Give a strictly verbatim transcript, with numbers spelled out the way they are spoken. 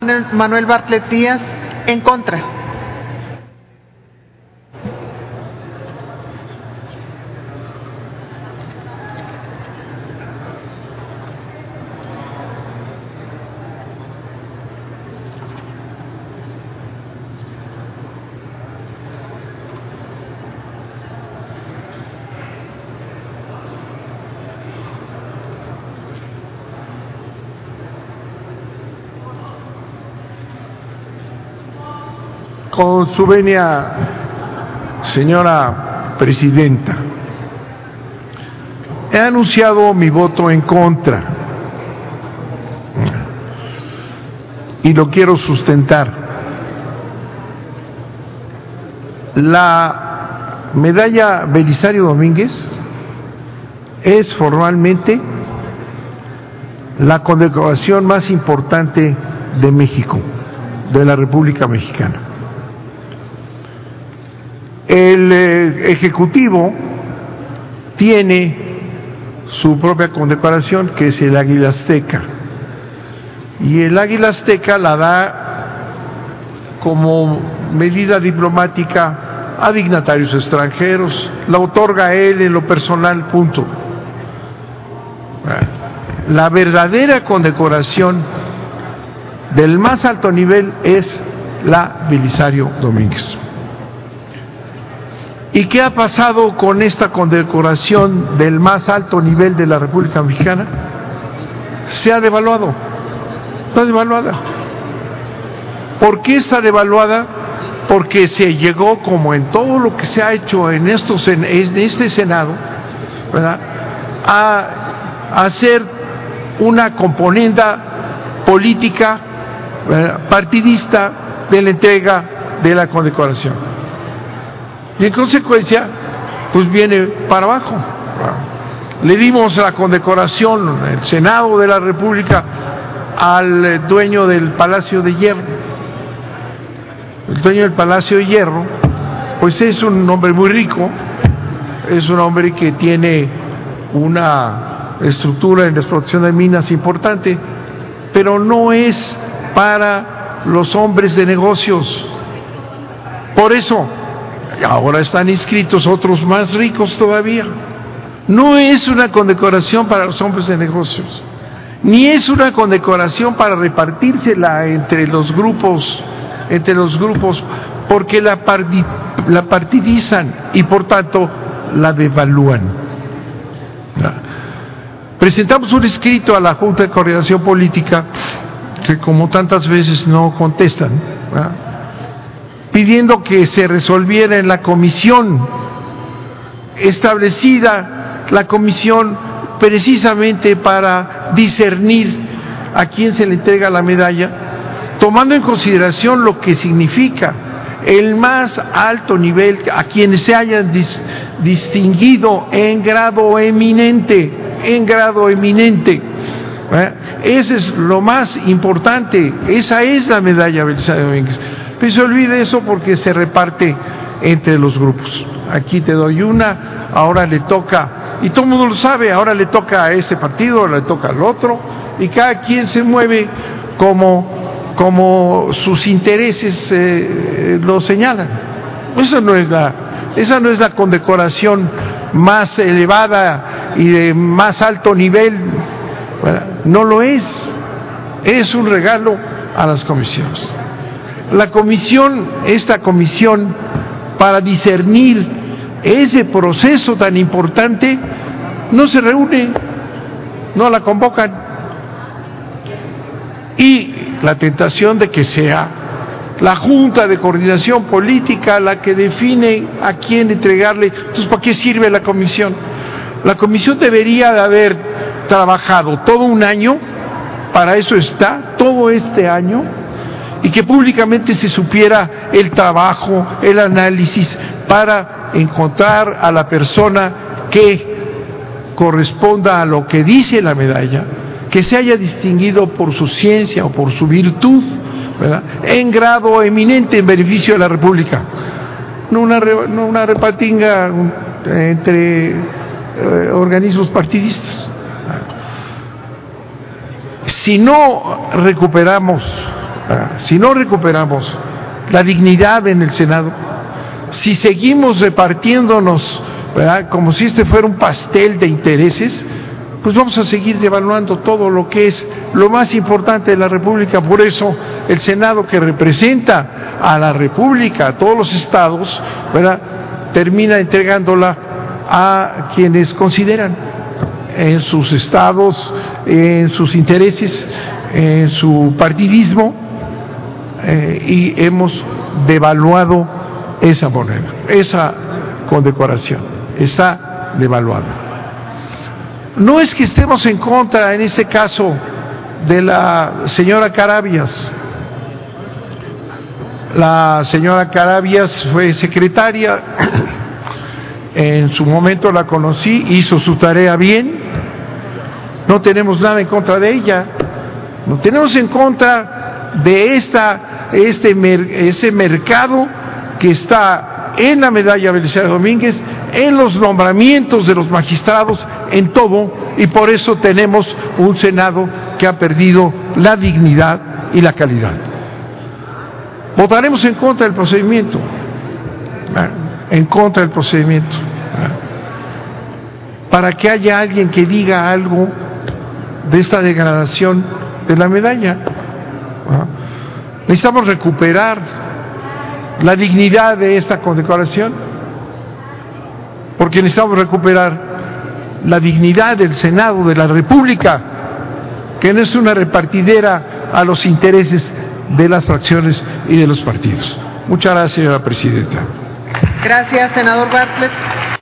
Manuel Bartlett Díaz, en contra. Con su venia, señora presidenta, he anunciado mi voto en contra y lo quiero sustentar. La medalla Belisario Domínguez es formalmente la condecoración más importante de México, de la República Mexicana. El eh, Ejecutivo tiene su propia condecoración, que es el Águila Azteca, y el Águila Azteca la da como medida diplomática a dignatarios extranjeros, la otorga a él en lo personal, punto. La verdadera condecoración del más alto nivel es la Belisario Domínguez. ¿Y qué ha pasado con esta condecoración del más alto nivel de la República Mexicana? Se ha devaluado, está devaluada. ¿Por qué está devaluada? Porque se llegó, como en todo lo que se ha hecho en, estos, en este Senado, ¿verdad?, a, a hacer una componenda política, ¿verdad?, partidista de la entrega de la condecoración. Y en consecuencia, pues viene para abajo. Le dimos la condecoración, el Senado de la República, al dueño del Palacio de Hierro. El dueño del Palacio de Hierro, pues es un hombre muy rico, es un hombre que tiene una estructura en la explotación de minas importante, pero no es para los hombres de negocios. Por eso, ahora están inscritos otros más ricos todavía. No es una condecoración para los hombres de negocios, ni es una condecoración para repartírsela entre los grupos, entre los grupos, porque la, parti, la partidizan y por tanto la devalúan. Presentamos un escrito a la Junta de Coordinación Política, que como tantas veces no contestan, ¿verdad?, pidiendo que se resolviera en la comisión establecida, la comisión precisamente para discernir a quién se le entrega la medalla, tomando en consideración lo que significa el más alto nivel, a quienes se hayan dis, distinguido en grado eminente, en grado eminente. ¿Eh? Ese es lo más importante, esa es la medalla Belisario Domínguez. Pero se olvide eso porque se reparte entre los grupos. Aquí te doy una, ahora le toca, y todo el mundo lo sabe, ahora le toca a este partido, ahora le toca al otro, y cada quien se mueve como, como sus intereses eh, lo señalan. Esa no es la, esa no es la condecoración más elevada y de más alto nivel. Bueno, no lo es, es un regalo a las comisiones. La comisión, esta comisión, para discernir ese proceso tan importante, no se reúne, no la convocan. Y la tentación de que sea la Junta de Coordinación Política la que define a quién entregarle. Entonces, ¿para qué sirve la comisión? La comisión debería de haber trabajado todo un año, para eso está, todo este año, y que públicamente se supiera el trabajo, el análisis, para encontrar a la persona que corresponda a lo que dice la medalla, que se haya distinguido por su ciencia o por su virtud, ¿verdad?, en grado eminente en beneficio de la República. No una, no una repatinga entre eh, organismos partidistas. Si no recuperamos Si no recuperamos la dignidad en el Senado, si seguimos repartiéndonos, ¿verdad?, como si este fuera un pastel de intereses, pues vamos a seguir devaluando todo lo que es lo más importante de la República. Por eso el Senado, que representa a la República, a todos los estados, ¿verdad?, termina entregándola a quienes consideran en sus estados, en sus intereses, en su partidismo, eh, y hemos devaluado esa moneda, esa condecoración está devaluada. No es que estemos en contra, en este caso, de la señora Carabias. La señora Carabias fue secretaria, en su momento la conocí, hizo su tarea bien, no tenemos nada en contra de ella, no tenemos en contra de esta, este, ese mercado que está en la medalla Belisario Domínguez, en los nombramientos de los magistrados, en todo, y por eso tenemos un Senado que ha perdido la dignidad y la calidad. Votaremos en contra del procedimiento, en contra del procedimiento, para que haya alguien que diga algo de esta degradación de la medalla. Necesitamos recuperar la dignidad de esta condecoración, porque necesitamos recuperar la dignidad del Senado de la República, que no es una repartidera a los intereses de las fracciones y de los partidos. Muchas gracias, señora presidenta. Gracias, senador Bartlett.